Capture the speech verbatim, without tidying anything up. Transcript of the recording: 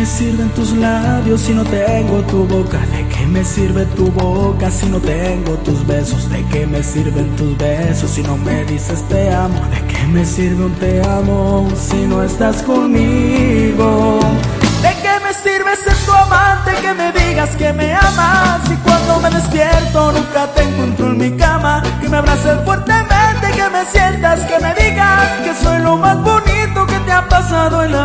me sirven tus labios si no tengo tu boca? ¿De qué me sirve tu boca si no tengo tus besos? ¿De qué me sirven tus besos si no me dices te amo? ¿De qué me sirve un te amo si no estás conmigo? ¿De qué me sirve ser tu amante, que me digas que me amas y cuando me despierto nunca te encuentro en mi cama? Que me abraces fuertemente, que me sientas, que me digas que soy lo más bonito que te ha pasado en la